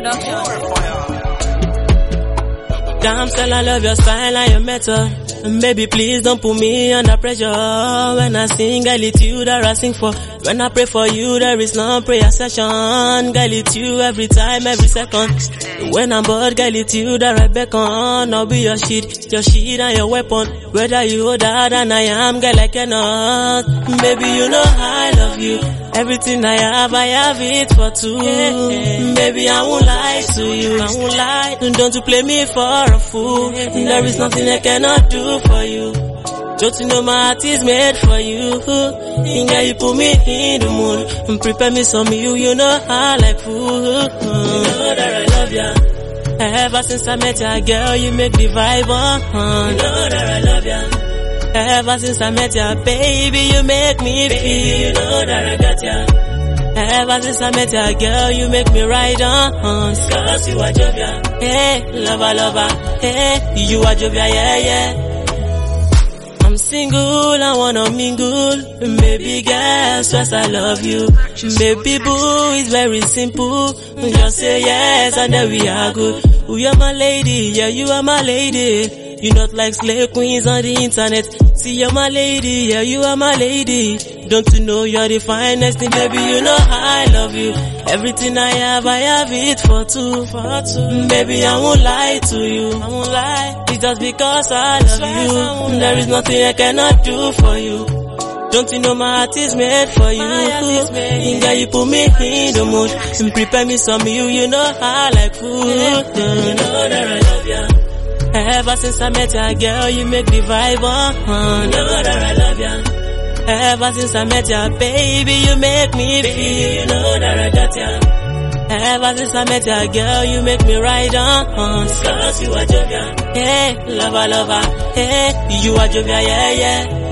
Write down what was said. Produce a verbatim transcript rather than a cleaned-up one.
Damn, still I love your style and your method. And baby, please don't put me under pressure. When I sing, girl, it's you that I sing for. When I pray for you, there is no prayer session. Girl, it's you every time, every second. When I'm bored, girl, it's you that I beckon. I'll be your shit, your shit and your weapon. Whether you older than I am, girl, I cannot. Baby, you know I love you. Everything I have, I have it for two. Yeah. Baby, I won't lie to you. I won't lie. Don't you play me for a fool. There is nothing I cannot do for you. Don't you know my heart is made for you? Girl, you put me in the mood and prepare me some you. You know I like food. You know that I love ya. Ever since I met ya, girl, you make the vibe on. You know that I love ya. Ever since I met ya, baby, you make me feel. You know that I got ya. Ever since I met ya, girl, you make me ride on. Cause you are Jovia. Hey, lover, lover. Hey, you are Jovia, yeah, yeah. I'm single, I wanna mingle. Baby girl, stress I love you. Baby boo, it's very simple. Just say yes and then we are good. We are my lady, yeah, you are my lady. You not like slave queens on the internet. See, you're my lady, yeah, you are my lady. Don't you know you're the finest thing, baby, you know I love you. Everything I have, I have it for two, for two. Baby, I won't lie to you, I won't lie. It's just because I love you. There is nothing I cannot do for you. Don't you know my heart is made for you? Girl, you put me in the mood and prepare me some you, you know I like food. You know that I love you. Ever since I met ya, girl, you make the vibe on. You know that I love ya. Ever since I met ya, baby, you make me feel. You know that I got ya. Ever since I met ya, girl, you make me ride on. Cause you are Jovia. Hey, lover, lover. Hey, you are Jovia, yeah, yeah.